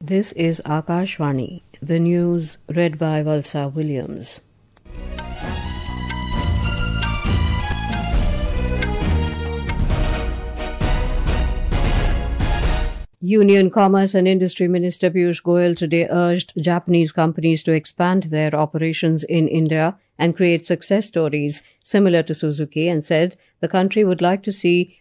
This is Akashvani, the news read by Valsa Williams. Union Commerce and Industry Minister Piyush Goyal today urged Japanese companies to expand their operations in India and create success stories similar to Suzuki, and said the country would like to see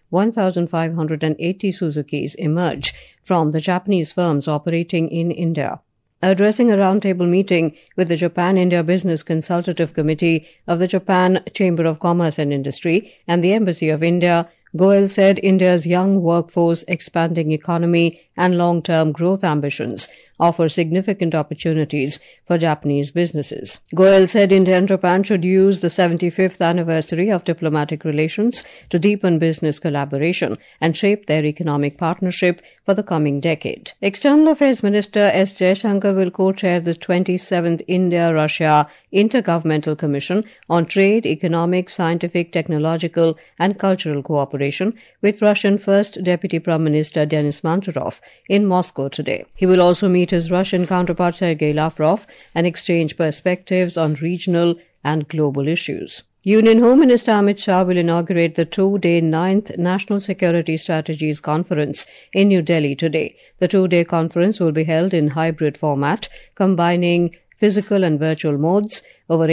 1,580 Suzukis emerge from the Japanese firms operating in India. Addressing a roundtable meeting with the Japan-India Business Consultative Committee of the Japan Chamber of Commerce and Industry and the Embassy of India, Goyal said India's young workforce, expanding economy and long-term growth ambitions offer significant opportunities for Japanese businesses. Goyal said India and Japan should use the 75th anniversary of diplomatic relations to deepen business collaboration and shape their economic partnership for the coming decade. External Affairs Minister S. Jaishankar will co-chair the 27th India-Russia Intergovernmental Commission on Trade, Economic, Scientific, Technological and Cultural Cooperation with Russian First Deputy Prime Minister Denis Manturov in Moscow today. He will also meet his Russian counterpart Sergei Lavrov and exchange perspectives on regional and global issues. Union Home Minister Amit Shah will inaugurate the 2-day 9th National Security Strategies Conference in New Delhi today. The 2-day conference will be held in hybrid format, combining physical and virtual modes. Over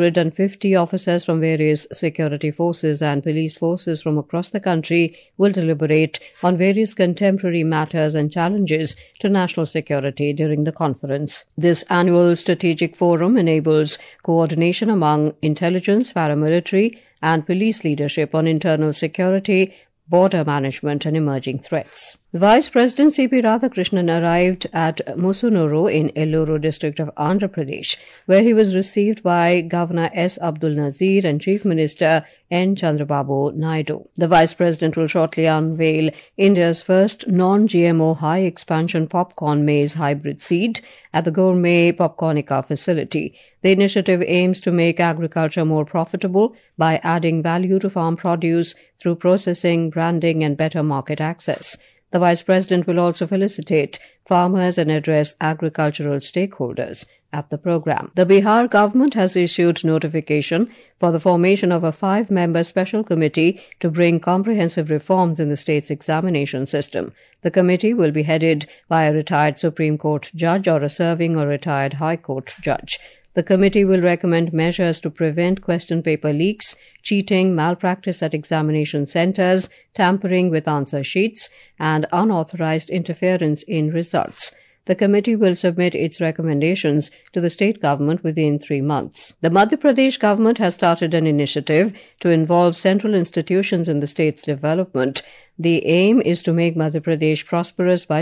850 officers from various security forces and police forces from across the country will deliberate on various contemporary matters and challenges to national security during the conference. This annual strategic forum enables coordination among intelligence, paramilitary, and police leadership on internal security, border management and emerging threats. The Vice President C.P. Radhakrishnan arrived at Musunuru in Elluru district of Andhra Pradesh, where he was received by Governor S. Abdul Nazir and Chief Minister N. Chandrababu Naidu. The Vice President will shortly unveil India's first non-GMO high-expansion popcorn maize hybrid seed at the Gourmet Popcornica facility. The initiative aims to make agriculture more profitable by adding value to farm produce through processing, branding and better market access. The Vice President will also felicitate farmers and address agricultural stakeholders at the program. The Bihar government has issued notification for the formation of a 5-member special committee to bring comprehensive reforms in the state's examination system. The committee will be headed by a retired Supreme Court judge or a serving or retired High Court judge. The committee will recommend measures to prevent question paper leaks, cheating, malpractice at examination centers, tampering with answer sheets, and unauthorized interference in results. The committee will submit its recommendations to the state government within 3 months. The Madhya Pradesh government has started an initiative to involve central institutions in the state's development. The aim is to make Madhya Pradesh prosperous by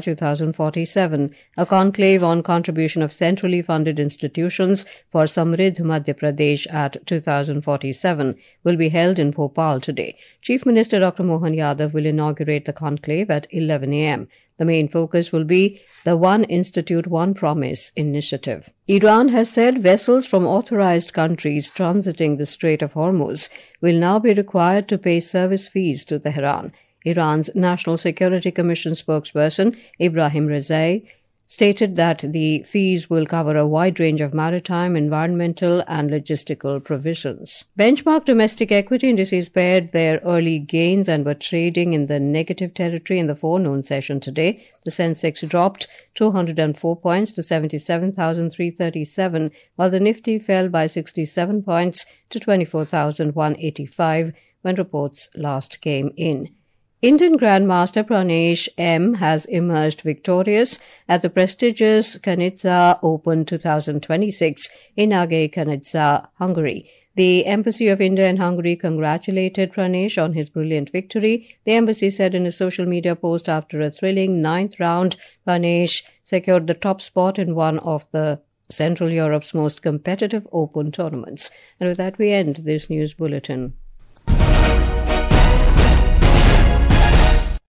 2047. A conclave on contribution of centrally funded institutions for Samriddh Madhya Pradesh at 2047 will be held in Bhopal today. Chief Minister Dr. Mohan Yadav will inaugurate the conclave at 11 a.m. The main focus will be the One Institute, One Promise initiative. Iran has said vessels from authorized countries transiting the Strait of Hormuz will now be required to pay service fees to Tehran. Iran's National Security Commission spokesperson Ibrahim Rezai stated that the fees will cover a wide range of maritime, environmental and logistical provisions. Benchmark domestic equity indices pared their early gains and were trading in the negative territory in the forenoon session today. The Sensex dropped 204 points to 77,337, while the Nifty fell by 67 points to 24,185 when reports last came in. Indian Grandmaster Pranesh M. has emerged victorious at the prestigious Kanitsa Open 2026 in Age Kanitsa, Hungary. The Embassy of India in Hungary congratulated Pranesh on his brilliant victory. The embassy said in a social media post after a thrilling 9th round, Pranesh secured the top spot in one of the Central Europe's most competitive Open tournaments. And with that, we end this news bulletin.